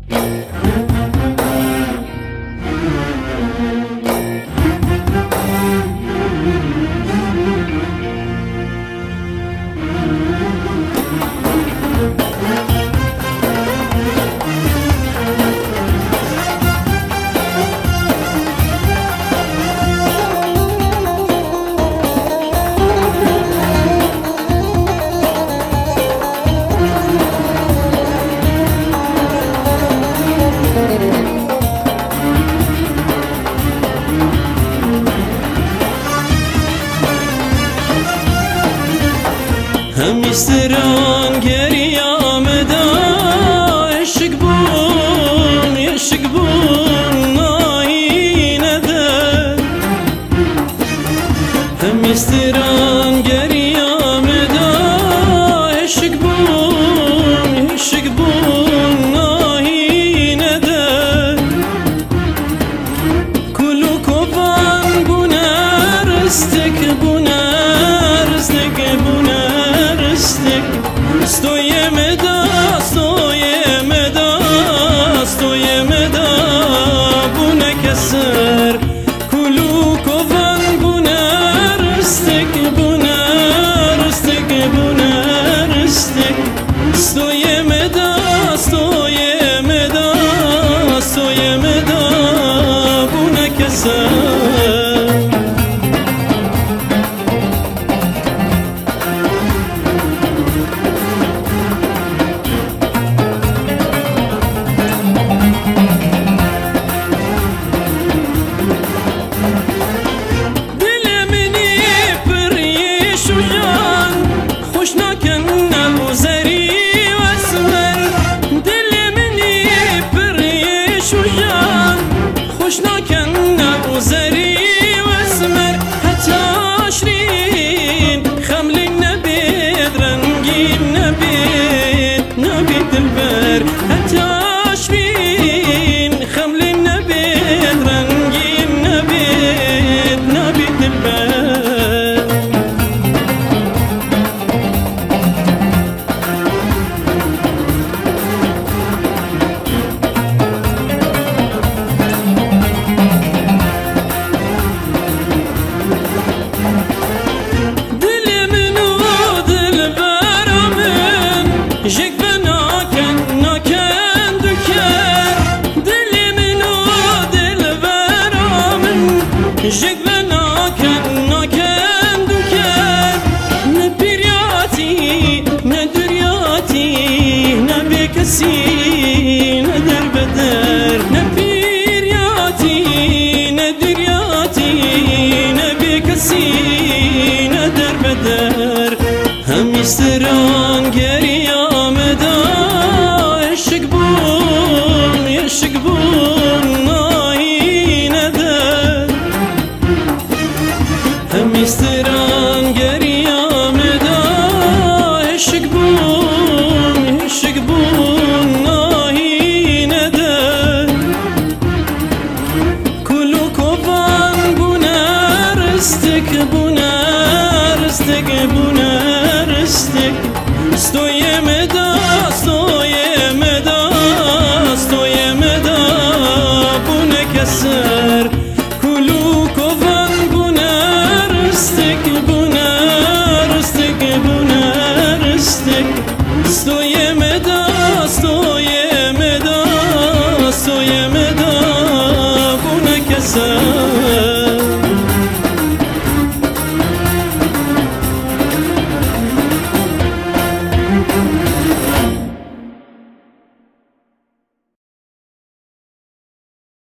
هم استران گریام دا عشق بون ناهی نده هم استران گریام دا عشق بون ناهی نده کلو کوبان بونرستک Stojeme da bu ne keser Kulu kovan bu nerstek Stojeme da bu ne keser Jek ve naken duker Ne piryati ne düryati Ne bekesi ne derbeder Ne piryati ne düryati Ne bekesi ne derbeder Hem isteran geriyam da Eşik bun